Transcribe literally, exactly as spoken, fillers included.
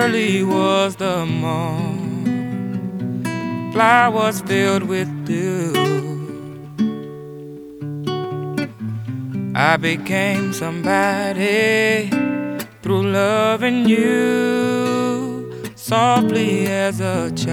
early was the morn, flowers filled with dew. I became somebody through loving you softly as a child.